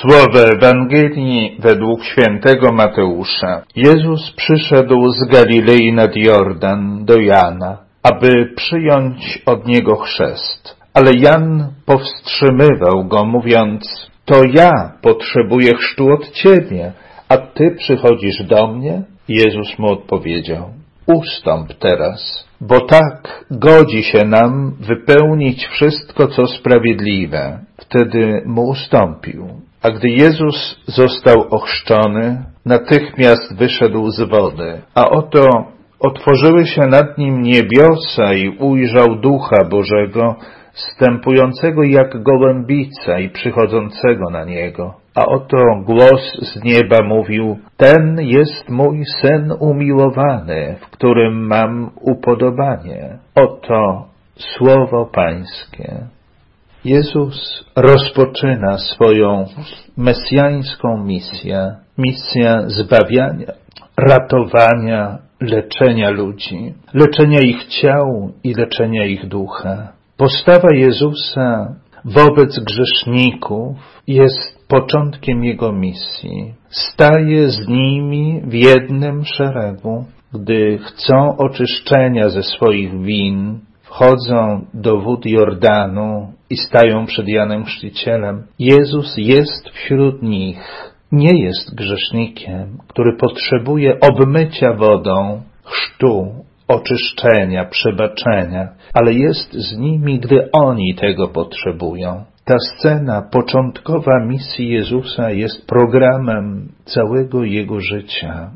Słowo Ewangelii według świętego Mateusza. Jezus przyszedł z Galilei nad Jordan do Jana, aby przyjąć od niego chrzest. Ale Jan powstrzymywał go, mówiąc: to ja potrzebuję chrztu od ciebie, a ty przychodzisz do mnie? Jezus mu odpowiedział: ustąp teraz, bo tak godzi się nam wypełnić wszystko, co sprawiedliwe. Wtedy mu ustąpił. A gdy Jezus został ochrzczony, natychmiast wyszedł z wody. A oto otworzyły się nad nim niebiosa i ujrzał Ducha Bożego, zstępującego jak gołębica i przychodzącego na niego. A oto głos z nieba mówił: ten jest mój Syn umiłowany, w którym mam upodobanie. Oto słowo Pańskie. Jezus rozpoczyna swoją mesjańską misję zbawiania, ratowania, leczenia ludzi, leczenia ich ciał i leczenia ich ducha. Postawa Jezusa wobec grzeszników jest początkiem Jego misji. Staje z nimi w jednym szeregu, gdy chcą oczyszczenia ze swoich win, wchodzą do wód Jordanu i stają przed Janem Chrzcicielem. Jezus jest wśród nich. Nie jest grzesznikiem, który potrzebuje obmycia wodą, chrztu, oczyszczenia, przebaczenia, ale jest z nimi, gdy oni tego potrzebują. Ta scena początkowa misji Jezusa jest programem całego Jego życia.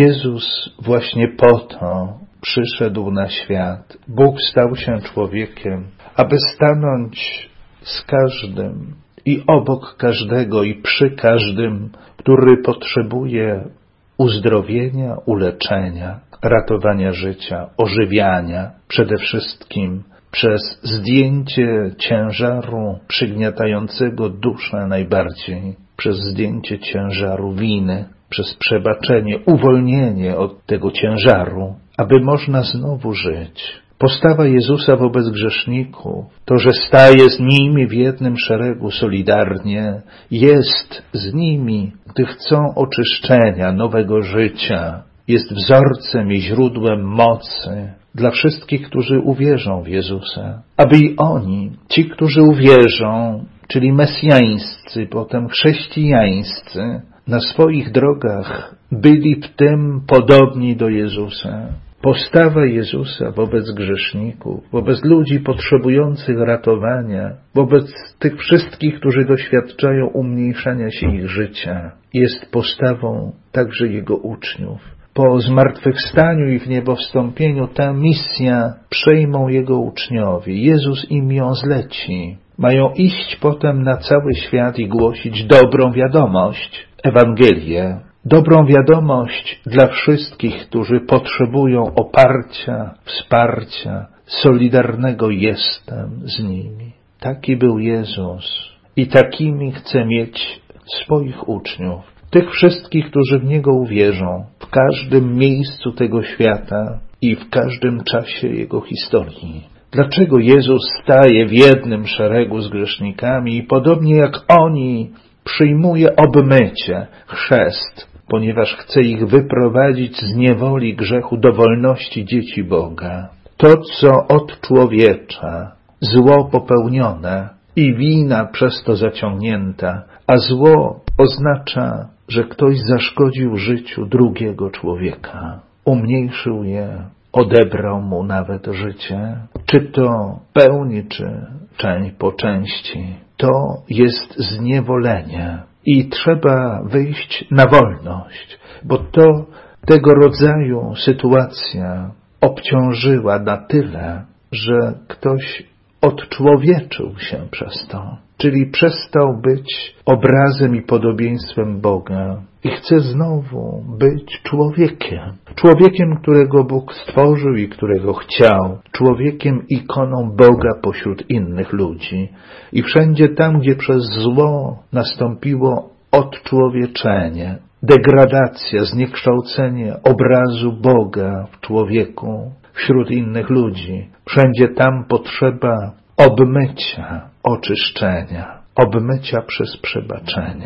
Jezus właśnie po to przyszedł na świat. Bóg stał się człowiekiem, aby stanąć z każdym i obok każdego i przy każdym, który potrzebuje uzdrowienia, uleczenia, ratowania życia, ożywiania, przede wszystkim przez zdjęcie ciężaru przygniatającego duszę najbardziej, przez zdjęcie ciężaru winy, przez przebaczenie, uwolnienie od tego ciężaru, aby można znowu żyć. Postawa Jezusa wobec grzeszników, to, że staje z nimi w jednym szeregu solidarnie, jest z nimi, gdy chcą oczyszczenia, nowego życia, jest wzorcem i źródłem mocy dla wszystkich, którzy uwierzą w Jezusa. Aby i oni, ci, którzy uwierzą, czyli mesjańscy, potem chrześcijańscy, na swoich drogach byli w tym podobni do Jezusa. Postawa Jezusa wobec grzeszników, wobec ludzi potrzebujących ratowania, wobec tych wszystkich, którzy doświadczają umniejszania się ich życia, jest postawą także Jego uczniów. Po zmartwychwstaniu i w niebowstąpieniu ta misja przejmą Jego uczniowie. Jezus im ją zleci. Mają iść potem na cały świat i głosić dobrą wiadomość, Ewangelię. Dobrą wiadomość dla wszystkich, którzy potrzebują oparcia, wsparcia, solidarnego jestem z nimi. Taki był Jezus i takimi chce mieć swoich uczniów. Tych wszystkich, którzy w Niego uwierzą, w każdym miejscu tego świata i w każdym czasie Jego historii. Dlaczego Jezus staje w jednym szeregu z grzesznikami i podobnie jak oni przyjmuje obmycie, chrzest, ponieważ chce ich wyprowadzić z niewoli grzechu do wolności dzieci Boga. To, co od człowiecza, zło popełnione i wina przez to zaciągnięta, a zło oznacza, że ktoś zaszkodził życiu drugiego człowieka, umniejszył je, odebrał mu nawet życie, czy to pełni, czy część po części. To jest zniewolenie i trzeba wyjść na wolność, bo to tego rodzaju sytuacja obciążyła na tyle, że ktoś odczłowieczył się przez to, czyli przestał być obrazem i podobieństwem Boga i chce znowu być człowiekiem. Człowiekiem, którego Bóg stworzył i którego chciał. Człowiekiem, ikoną Boga pośród innych ludzi. I wszędzie tam, gdzie przez zło nastąpiło odczłowieczenie, degradacja, zniekształcenie obrazu Boga w człowieku, wśród innych ludzi, wszędzie tam potrzeba obmycia, oczyszczenia, obmycia przez przebaczenie.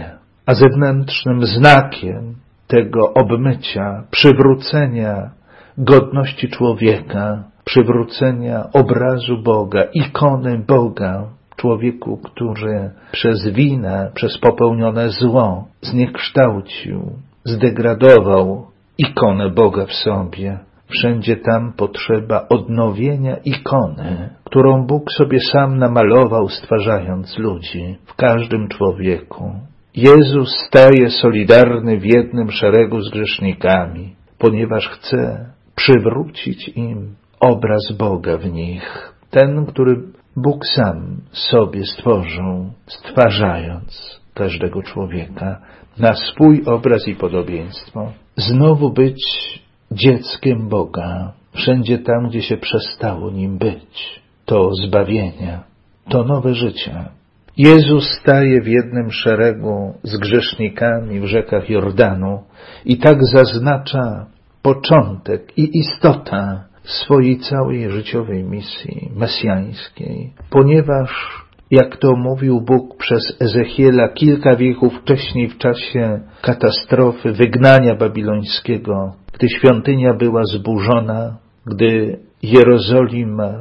a zewnętrznym znakiem tego obmycia, przywrócenia godności człowieka, przywrócenia obrazu Boga, ikony Boga, człowieku, który przez winę, przez popełnione zło zniekształcił, zdegradował ikonę Boga w sobie. Wszędzie tam potrzeba odnowienia ikony, którą Bóg sobie sam namalował, stwarzając ludzi, w każdym człowieku. Jezus staje solidarny w jednym szeregu z grzesznikami, ponieważ chce przywrócić im obraz Boga w nich. Ten, który Bóg sam sobie stworzył, stwarzając każdego człowieka na swój obraz i podobieństwo. Znowu być dzieckiem Boga, wszędzie tam, gdzie się przestało nim być. To zbawienie, to nowe życie. Jezus staje w jednym szeregu z grzesznikami w rzekach Jordanu i tak zaznacza początek i istota swojej całej życiowej misji mesjańskiej, ponieważ, jak to mówił Bóg przez Ezechiela kilka wieków wcześniej, w czasie katastrofy, wygnania babilońskiego, gdy świątynia była zburzona, gdy Jerozolima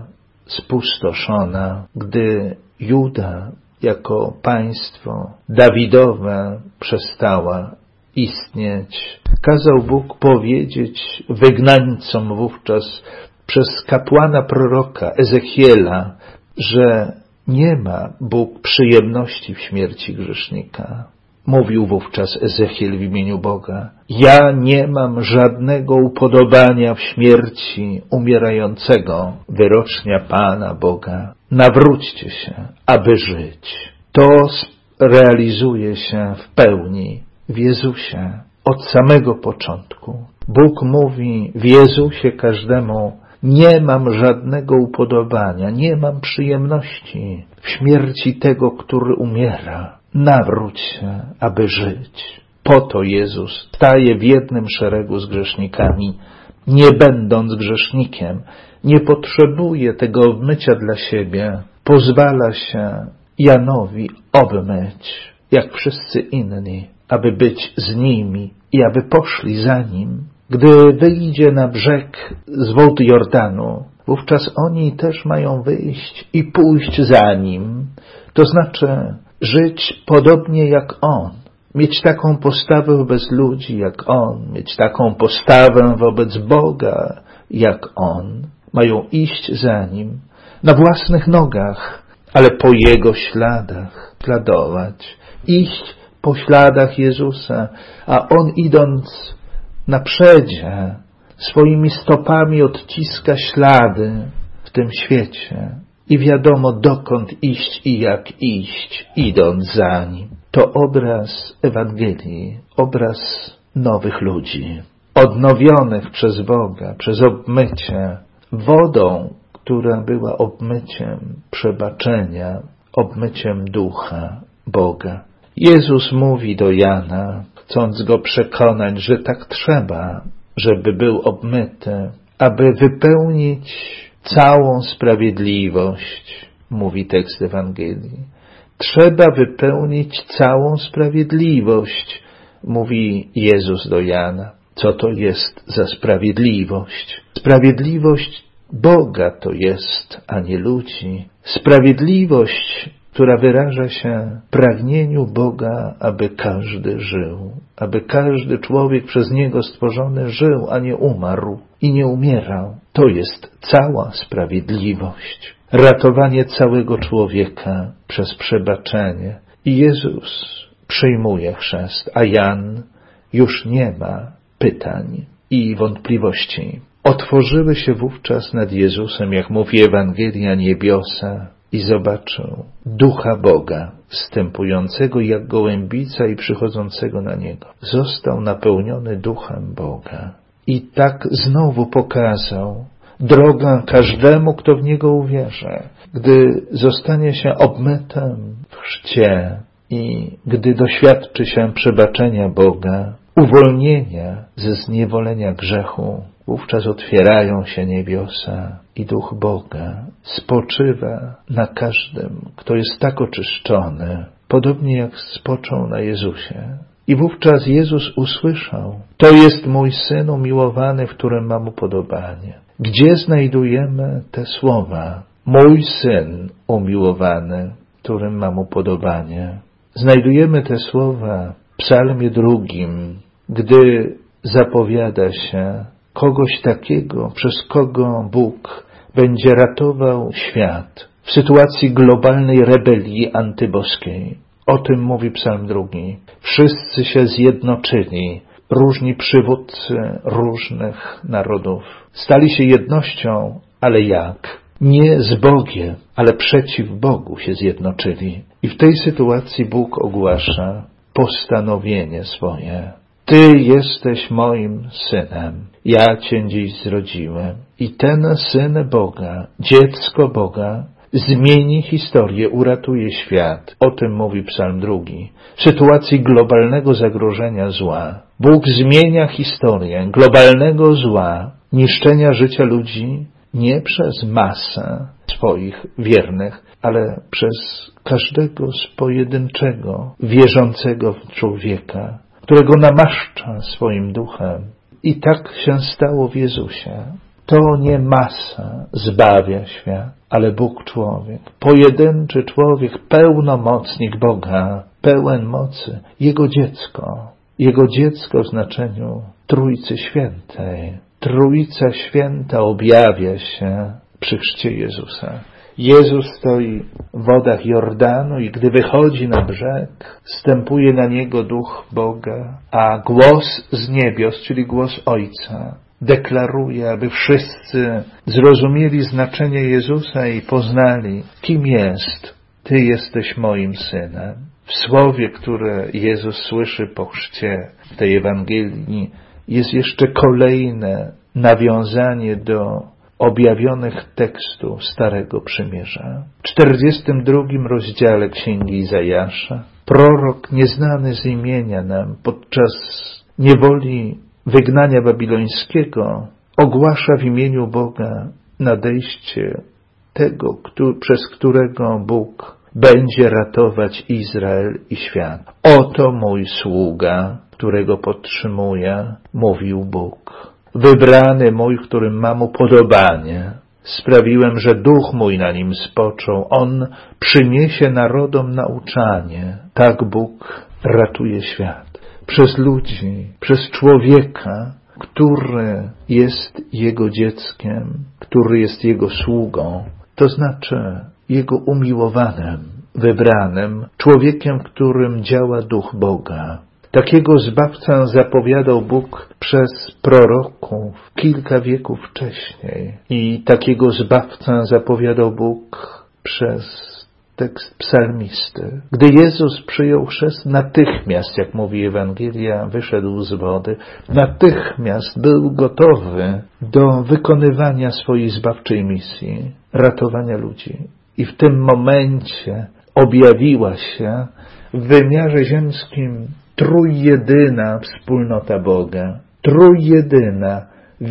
spustoszona, gdy Juda jako państwo Dawidowe przestała istnieć, kazał Bóg powiedzieć wygnańcom wówczas przez kapłana proroka Ezechiela, że nie ma Bóg przyjemności w śmierci grzesznika. Mówił wówczas Ezechiel w imieniu Boga: ja nie mam żadnego upodobania w śmierci umierającego, wyrocznia Pana Boga. Nawróćcie się, aby żyć. To realizuje się w pełni w Jezusie od samego początku. Bóg mówi w Jezusie każdemu: nie mam żadnego upodobania, nie mam przyjemności w śmierci tego, który umiera. Nawróć się, aby żyć. Po to Jezus staje w jednym szeregu z grzesznikami, nie będąc grzesznikiem. Nie potrzebuje tego obmycia dla siebie. Pozwala się Janowi obmyć, jak wszyscy inni, aby być z nimi i aby poszli za nim. Gdy wyjdzie na brzeg z wód Jordanu, wówczas oni też mają wyjść i pójść za nim. To znaczy żyć podobnie jak on, mieć taką postawę wobec ludzi jak on, mieć taką postawę wobec Boga jak on. Mają iść za nim na własnych nogach, ale po jego śladach śladować, iść po śladach Jezusa, a on idąc na przedzie swoimi stopami odciska ślady w tym świecie i wiadomo dokąd iść i jak iść, idąc za nim. To obraz Ewangelii, obraz nowych ludzi, odnowionych przez Boga, przez obmycie wodą, która była obmyciem przebaczenia, obmyciem Ducha Boga. Jezus mówi do Jana, chcąc go przekonać, że tak trzeba, żeby był obmyty, aby wypełnić całą sprawiedliwość, mówi tekst Ewangelii. Trzeba wypełnić całą sprawiedliwość, mówi Jezus do Jana. Co to jest za sprawiedliwość? Sprawiedliwość Boga to jest, a nie ludzi. Sprawiedliwość, która wyraża się w pragnieniu Boga, aby każdy żył, aby każdy człowiek przez Niego stworzony żył, a nie umarł i nie umierał. To jest cała sprawiedliwość. Ratowanie całego człowieka przez przebaczenie. I Jezus przyjmuje chrzest, a Jan już nie ma pytań i wątpliwości. Otworzyły się wówczas nad Jezusem, jak mówi Ewangelia, niebiosa i zobaczył Ducha Boga, zstępującego jak gołębica i przychodzącego na Niego. Został napełniony Duchem Boga. I tak znowu pokazał drogę każdemu, kto w Niego uwierzy. Gdy zostanie się obmytym w chrzcie i gdy doświadczy się przebaczenia Boga, uwolnienia ze zniewolenia grzechu, wówczas otwierają się niebiosa i Duch Boga spoczywa na każdym, kto jest tak oczyszczony, podobnie jak spoczął na Jezusie, I wówczas Jezus usłyszał: to jest mój Syn umiłowany, w którym mam upodobanie. Gdzie znajdujemy te słowa? Mój Syn umiłowany, w którym mam upodobanie. Znajdujemy te słowa w Psalmie 2, gdy zapowiada się kogoś takiego, przez kogo Bóg będzie ratował świat w sytuacji globalnej rebelii antyboskiej. O tym mówi Psalm 2. Wszyscy się zjednoczyli, różni przywódcy różnych narodów. Stali się jednością, ale jak? Nie z Bogiem, ale przeciw Bogu się zjednoczyli. I w tej sytuacji Bóg ogłasza postanowienie swoje. Ty jesteś moim Synem, ja Cię dziś zrodziłem. I ten Syn Boga, dziecko Boga, zmieni historię, uratuje świat. O tym mówi Psalm 2. W sytuacji globalnego zagrożenia zła Bóg zmienia historię globalnego zła, niszczenia życia ludzi nie przez masę swoich wiernych, ale przez każdego z pojedynczego, wierzącego w człowieka, którego namaszcza swoim duchem. I tak się stało w Jezusie. To nie masa zbawia świat, ale Bóg człowiek. Pojedynczy człowiek, pełnomocnik Boga, pełen mocy, Jego dziecko. Jego dziecko w znaczeniu Trójcy Świętej. Trójca Święta objawia się przy chrzcie Jezusa. Jezus stoi w wodach Jordanu i gdy wychodzi na brzeg, zstępuje na Niego Duch Boga, a głos z niebios, czyli głos Ojca, deklaruje, aby wszyscy zrozumieli znaczenie Jezusa i poznali, kim jest. Ty jesteś moim Synem. W słowie, które Jezus słyszy po chrzcie w tej Ewangelii, jest jeszcze kolejne nawiązanie do objawionych tekstów Starego Przymierza. W 42 rozdziale Księgi Izajasza prorok nieznany z imienia nam podczas niewoli wygnania babilońskiego ogłasza w imieniu Boga nadejście tego, przez którego Bóg będzie ratować Izrael i świat. Oto mój sługa, którego podtrzymuję, mówił Bóg. Wybrany mój, którym mam upodobanie. Sprawiłem, że duch mój na nim spoczął. On przyniesie narodom nauczanie. Tak Bóg ratuje świat. Przez ludzi, przez człowieka, który jest Jego dzieckiem, który jest Jego sługą, to znaczy Jego umiłowanym, wybranym, człowiekiem, którym działa Duch Boga. Takiego Zbawcę zapowiadał Bóg przez proroków kilka wieków wcześniej. I takiego Zbawcę zapowiadał Bóg przez tekst psalmisty. Gdy Jezus przyjął chrzest, natychmiast, jak mówi Ewangelia, wyszedł z wody. Natychmiast był gotowy do wykonywania swojej zbawczej misji, ratowania ludzi. I w tym momencie objawiła się w wymiarze ziemskim trójjedyna wspólnota Boga, trójjedyna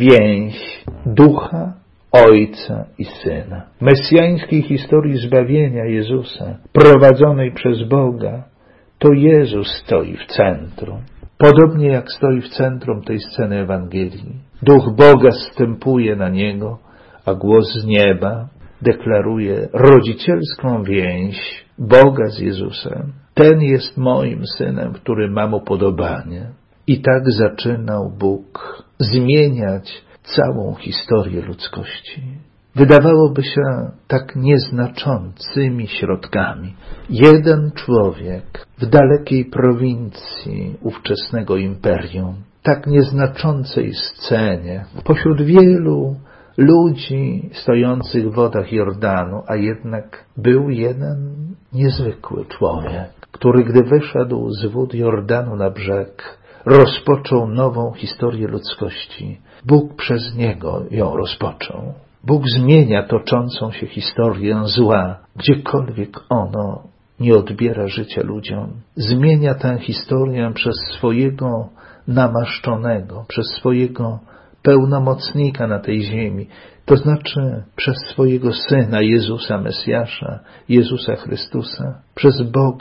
więź Ducha, Ojca i Syna. W mesjańskiej historii zbawienia Jezusa, prowadzonej przez Boga, to Jezus stoi w centrum. Podobnie jak stoi w centrum tej sceny Ewangelii. Duch Boga zstępuje na Niego, a głos z nieba deklaruje rodzicielską więź Boga z Jezusem. Ten jest moim Synem, w którym mam upodobanie. I tak zaczynał Bóg zmieniać całą historię ludzkości. Wydawałoby się tak nieznaczącymi środkami. Jeden człowiek w dalekiej prowincji ówczesnego imperium, tak nieznaczącej scenie, pośród wielu ludzi stojących w wodach Jordanu, a jednak był jeden niezwykły człowiek, który gdy wyszedł z wód Jordanu na brzeg, rozpoczął nową historię ludzkości. Bóg przez niego ją rozpoczął. Bóg zmienia toczącą się historię zła, gdziekolwiek ono nie odbiera życia ludziom. Zmienia tę historię przez swojego namaszczonego, przez swojego pełnomocnika na tej ziemi, to znaczy przez swojego Syna Jezusa Mesjasza, Jezusa Chrystusa, przez Boga,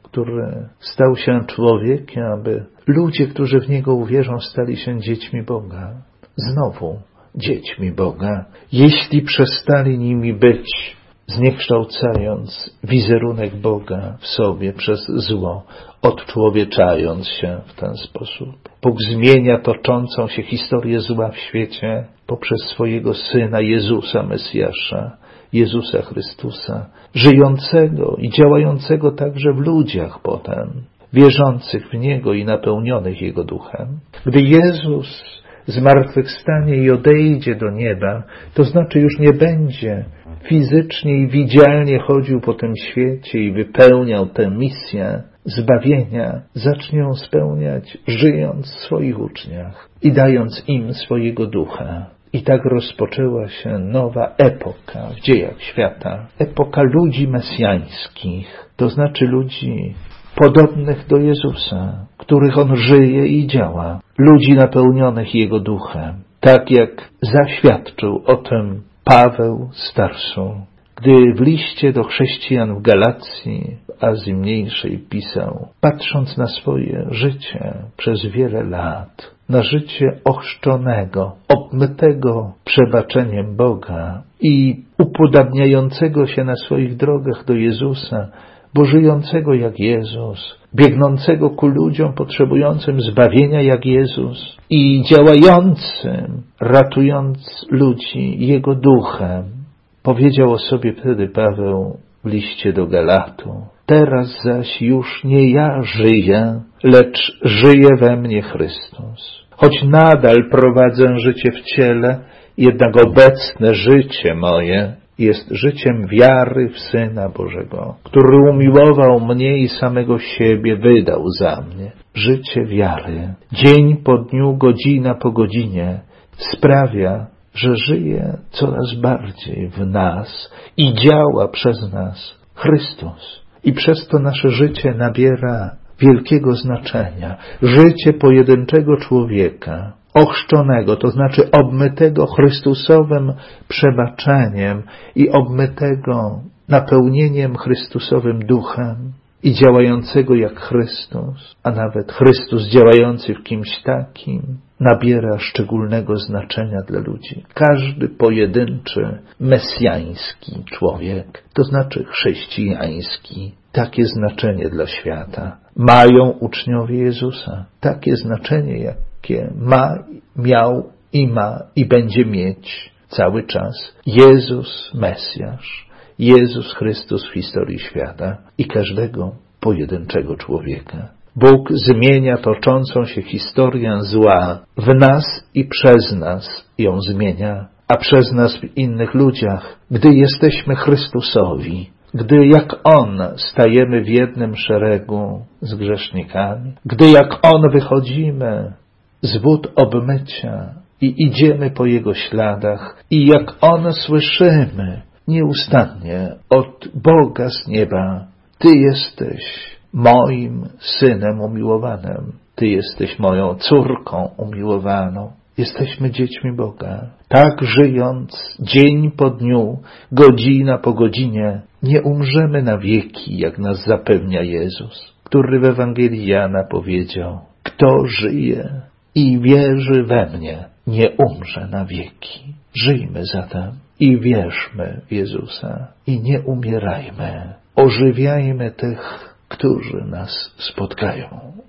który stał się człowiekiem, aby ludzie, którzy w Niego uwierzą, stali się dziećmi Boga. Znowu dziećmi Boga, jeśli przestali nimi być, zniekształcając wizerunek Boga w sobie przez zło, odczłowieczając się w ten sposób. Bóg zmienia toczącą się historię zła w świecie poprzez swojego Syna Jezusa Mesjasza, Jezusa Chrystusa, żyjącego i działającego także w ludziach potem, wierzących w Niego i napełnionych Jego duchem. Gdy Jezus zmartwychwstanie i odejdzie do nieba, to znaczy już nie będzie fizycznie i widzialnie chodził po tym świecie i wypełniał tę misję zbawienia, zacznie ją spełniać, żyjąc w swoich uczniach i dając im swojego ducha. I tak rozpoczęła się nowa epoka w dziejach świata, epoka ludzi mesjańskich, to znaczy ludzi podobnych do Jezusa, których On żyje i działa, ludzi napełnionych Jego duchem, tak jak zaświadczył o tym Paweł z Tarsu, gdy w liście do chrześcijan w Galacji, w Azji Mniejszej pisał, patrząc na swoje życie przez wiele lat, na życie ochrzczonego, obmytego przebaczeniem Boga i upodabniającego się na swoich drogach do Jezusa, bo żyjącego jak Jezus, biegnącego ku ludziom potrzebującym zbawienia jak Jezus i działającym, ratując ludzi Jego duchem. Powiedział o sobie wtedy Paweł w liście do Galatu. Teraz zaś już nie ja żyję, lecz żyje we mnie Chrystus. Choć nadal prowadzę życie w ciele, jednak obecne życie moje jest życiem wiary w Syna Bożego, który umiłował mnie i samego siebie wydał za mnie. Życie wiary, dzień po dniu, godzina po godzinie sprawia, że żyje coraz bardziej w nas i działa przez nas Chrystus. I przez to nasze życie nabiera wielkiego znaczenia. Życie pojedynczego człowieka, ochrzczonego, to znaczy obmytego Chrystusowym przebaczeniem i obmytego napełnieniem Chrystusowym duchem i działającego jak Chrystus, a nawet Chrystus działający w kimś takim, nabiera szczególnego znaczenia dla ludzi. Każdy pojedynczy mesjański człowiek, to znaczy chrześcijański, takie znaczenie dla świata. Mają uczniowie Jezusa takie znaczenie, jakie miał i będzie mieć cały czas Jezus Mesjasz, Jezus Chrystus w historii świata i każdego pojedynczego człowieka. Bóg zmienia toczącą się historię zła w nas i przez nas ją zmienia, a przez nas w innych ludziach, gdy jesteśmy Chrystusowi, gdy jak On stajemy w jednym szeregu z grzesznikami, gdy jak On wychodzimy z wód obmycia i idziemy po Jego śladach i jak On słyszymy nieustannie od Boga z nieba: Ty jesteś moim Synem umiłowanym, Ty jesteś moją córką umiłowaną. Jesteśmy dziećmi Boga. Tak żyjąc dzień po dniu, godzina po godzinie, nie umrzemy na wieki, jak nas zapewnia Jezus, który w Ewangelii Jana powiedział: kto żyje i wierzy we mnie, nie umrze na wieki. Żyjmy zatem i wierzmy w Jezusa i nie umierajmy. Ożywiajmy tych, którzy nas spotkają.